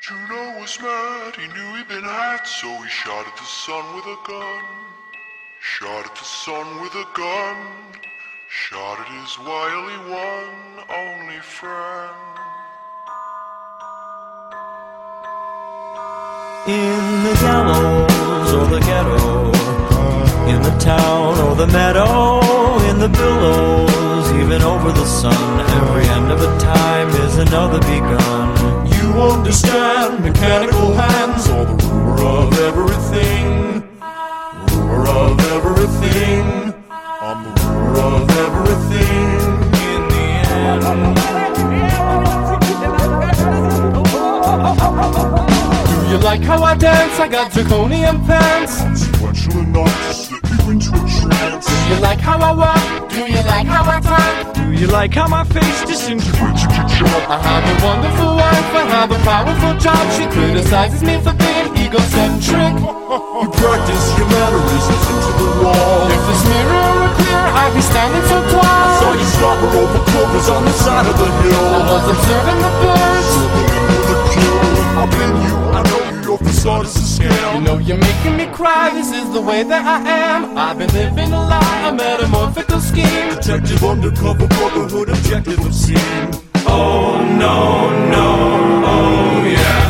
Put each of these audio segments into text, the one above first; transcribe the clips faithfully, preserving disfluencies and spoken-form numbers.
Juno was mad, he knew he'd been had, so he shot at the sun with a gun. Shot at the sun with a gun. Shot at his wily one, only friend. In the gallows or the ghetto, in the town or the meadow, in the billows, even over the sun, every end of a time is another begun. You understand mechanical hands, or the ruler of everything. Ruler of everything. I'm the ruler of everything in the end. Do you like how I dance? I got zirconium pants. Consequential enough to slip you into a trance. Do you like how I walk? Do you like how I talk? Do you like how my face disintegrates? I have a wonderful wife, I have a powerful job. She criticizes me for being egocentric. You practice your mannerisms into the wall. If this mirror were clear, I'd be standing so tall. I saw you slobber over clovers on the side of the hill. I was observing the birds. I've been you, I know you, your facade is a scam. You know you're making me cry, this is the way that I am. I've been living a lie, a metamorphical scheme. Detective undercover brotherhood, objective obscene. Oh no, no, oh yeah.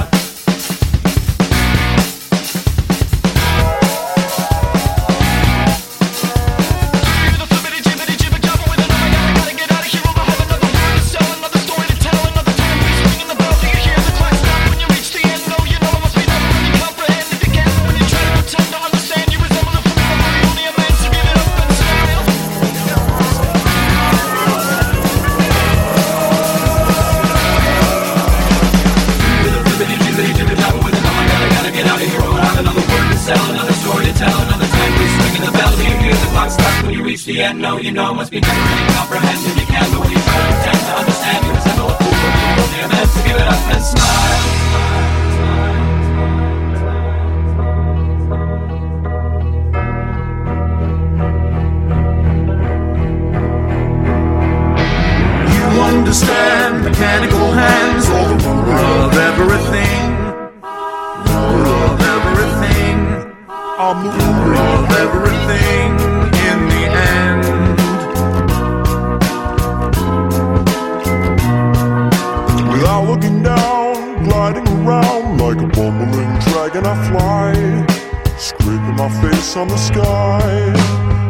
The end, no, you know, must be better than you comprehend. If you can, but when you try to pretend to understand, you resemble a fool. You're only a man, so give it up and smile. You understand mechanical hands, or the ruler of everything. Ruler of everything. I'm the ruler of everything. Without looking down, gliding around like a bumbling dragon I fly, scraping my face on the sky.